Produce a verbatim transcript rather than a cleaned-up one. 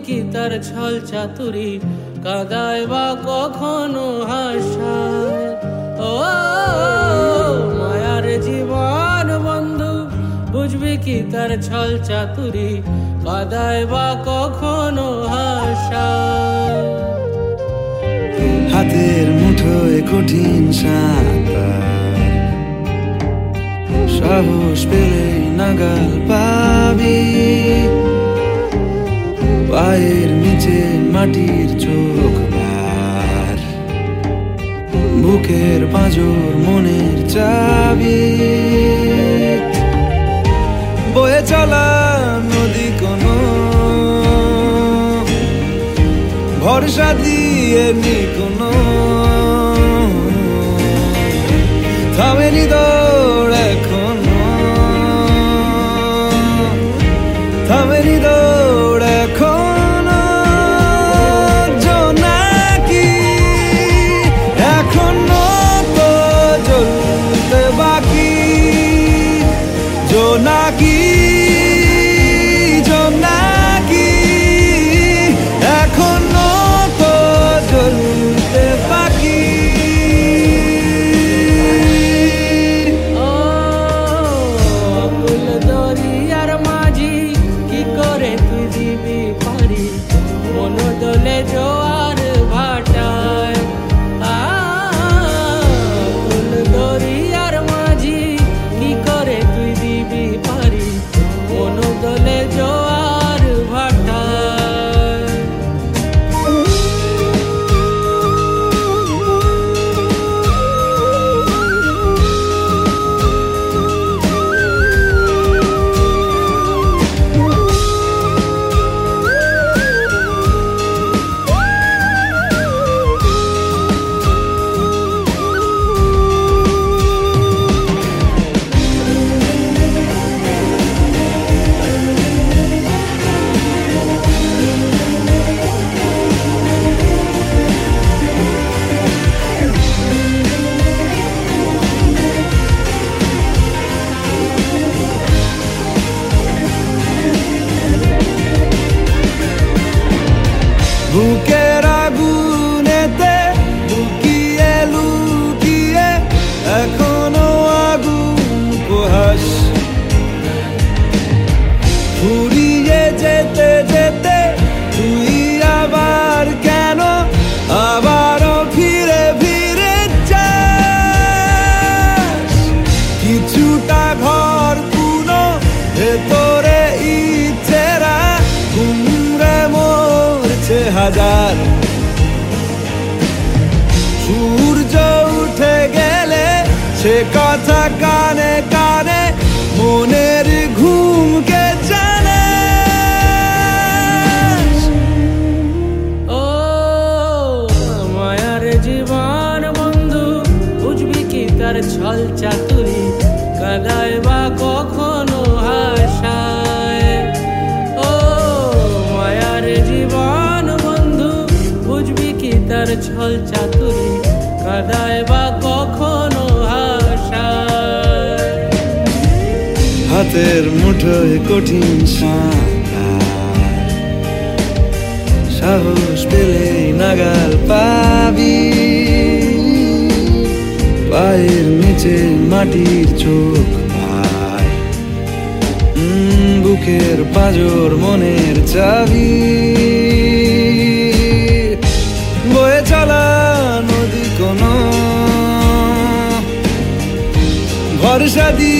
কি তার ছল চাতুরি, কাদায় বা কখনো হাসায়। ও মায়ার জীবন বন্ধু, বুঝবি কি তার ছল চাতুরি, কাদায় বা কখনো হাসায়। হাতের মুঠোয় কঠিন সাঁতার, সাহস পেলেই নাগাল পাবি। পায়ের নিচে মাটির চোখ ভার, বুকের পাঁজর মনের চাবি। বয়ে চলা নদী কোনো ভরসা দিয়ে নি কোনো, থামেনি দৌড় এখনো, থামেনি দৌড় এখনো। জোনাকি এখনো তো জ্বলতে বাকি, জোনাকি জোনাকি এখনো তো জ্বলতে বাকি। ও আকুল দরিয়ার মাঝি, কি করে তুই দিবি পারি, মন দোলে জোয়ার ভাটায়। আকুল দরিয়ার মাঝি, কি করে তুই দিবি পারি, মন দোলে জোয়ার ভাটায়। বুকের আগুনেতে লুকিয়ে লুকিয়ে এখনো আগুন উপহাস, ফুরিয়ে যেতে যেতে তুই আবার কেন আবারও ফিরে ফিরে যাস। কিছুটা ঘর পুনো ভেতরে ইচ্ছেরা ঘুমরে মরছে হাজার। সূর্য উঠে গেলে সে কথা কানে কানে মনের ঘুমকে জানে। ও মায়ার জীবন বন্ধু, বুঝবি কি তার ছল চাতুরি, কাদায় বা কখনো হাসায়। ও মায়ার জীবন বন্ধু, বুঝবি কি তার ছল চাতুরি, কাদায় বা কখনো হাসায়। হাতের মুঠোয় কঠিন সাঁতার, সাহস পেলেই নাগাল পাবি। পায়ের নিচে মাটির চোখ ভাই, বুকের পাঁজর মনের চাবি। বয়ে চলা নদী কোনো ভরসা দিয়ে